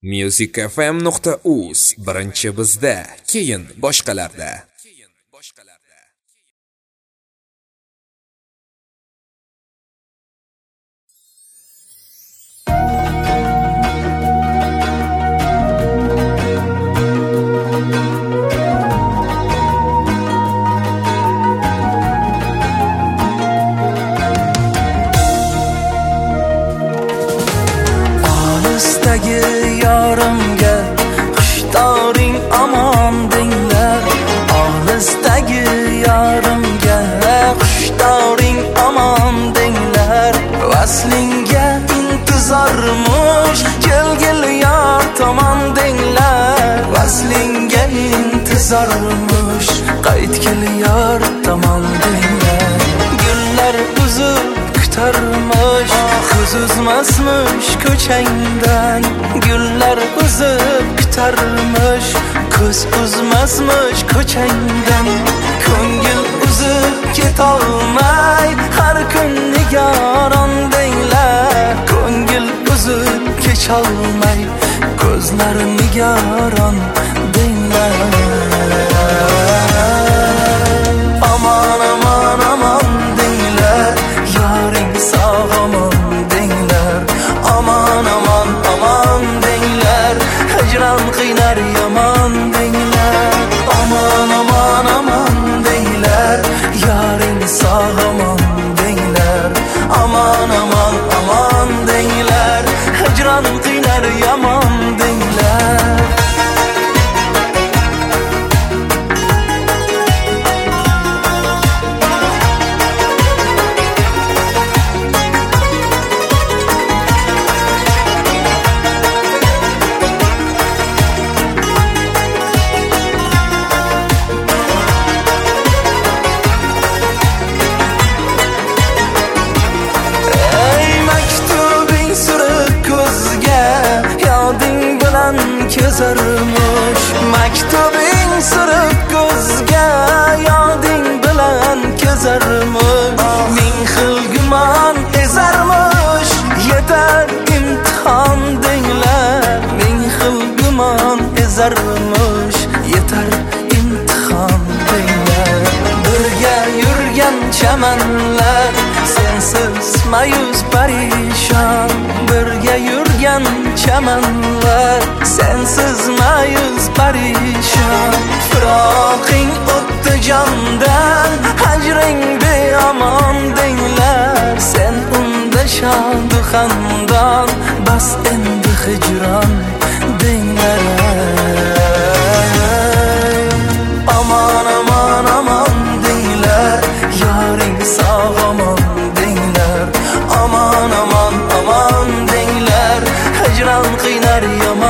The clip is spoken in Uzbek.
musicfm.uz birinchi bizda, keyin boshqalarda. Olisdagi yorimga xushdoring omon denglar. Olisdagi yorimga xushdoring omon denglar. Vaslingga intizormush kelgil yor tomon denglar. Vaslingga intizormush qaytgil yor tomon denglar. Gullar uzib kutarmush ko'z uzmasmish ko'changdan. Gullar uzib kutarmish ko'z uzmasmish ko'changdan. Ko'ngil uzib ketolmay har kun nigoron denglar. Ko'ngil uzib kecholmay ko'zlar nigoron denglar. Aman aman aman denglar, yoring sog' omon denglar. Aman aman aman denglar, hijron qiynar yomon denglar. Aman aman aman denglar, yoring sog' omon denglar. Aman aman aman denglar, hijron qiynar yomon denglar. Kezarmush maktubing surib ko'zga, yoding bilan kezarmush. Ming xil gumon ezarmush, yetar imtihon denglar. Ming xil gumon ezarmush, yetar imtihon denglar. Birga yurgan chamanlar sensiz mayus parishon. Birga yurgan chamanlar sensiz mayus parishon. Firoqing o'tdi jondan, hajring beomon denglar. Sen unda shodu xandon, bas endi hijron denglar. Aman aman aman denglar, yoring sog' omon denglar. Aman aman aman denglar, hijron qiynar yomon